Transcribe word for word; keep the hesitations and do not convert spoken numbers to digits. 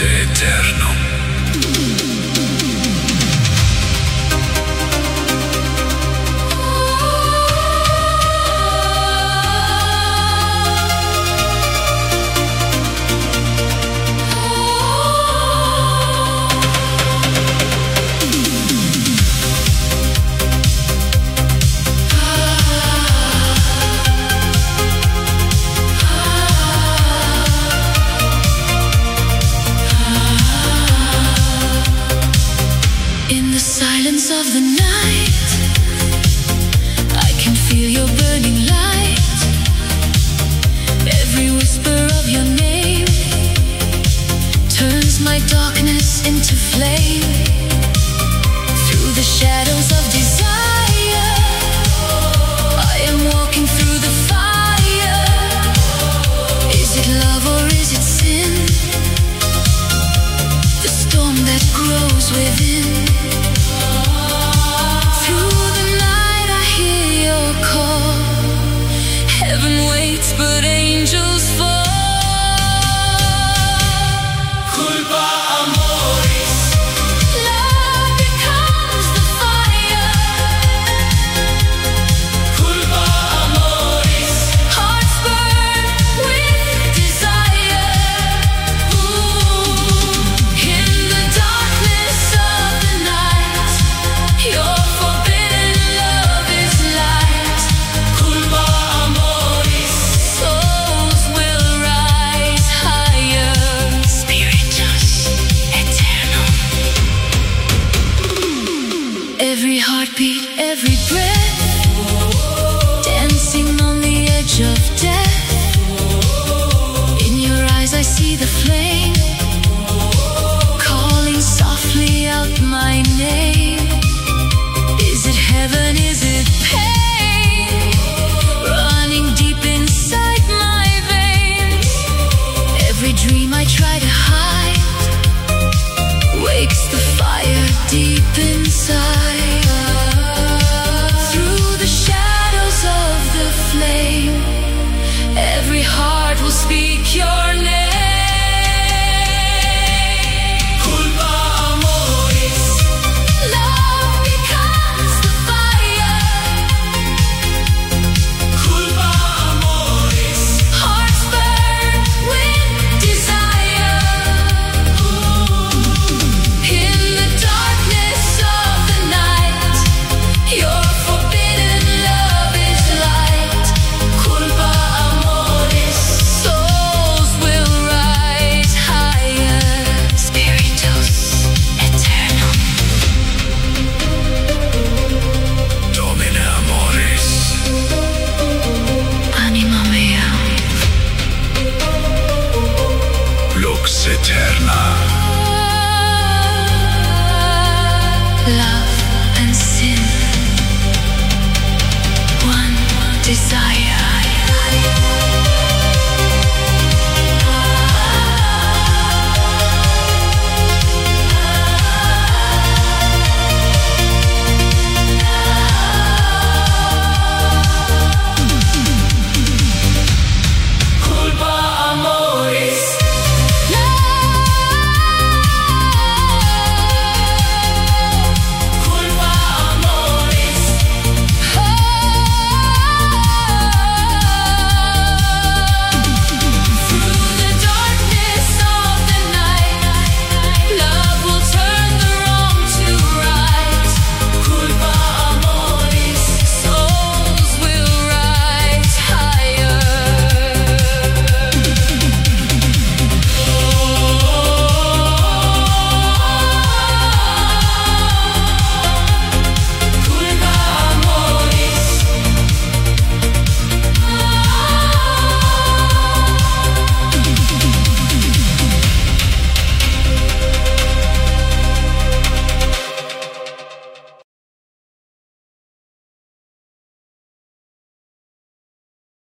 eterno. Of the night, I can feel your burning light. Every whisper of your name turns my darkness into flame. Through the shadows of desire, I am walking through the fire. Is it love or is it sin? The storm that grows within. Heaven waits, but angels fall. Culpa amoris. Love becomes the fire. Culpa amoris. Hearts burn with desire. Ooh. In the darkness of the night, your forbidden love is light. Culpa amoris. Souls will rise higher. Spiritus eternal. Every heartbeat, every breath, dancing on the edge of death. In your eyes I see the flame, calling softly out my name. Is it heaven, is it pain? Running deep inside my veins. Every dream I try to hide wakes the fire deep inside. Through the shadows of the flame, every heart will speak your name. Culpa amoris. Love becomes the fire. Culpa amoris. Hearts burn with desire. Ooh. In the darkness of the night, your forbidden love is light. Culpa amoris. Souls will rise higher. Spiritus eternal. Domine amoris. Anima mea. Lux eterna. Love and sin, one desire.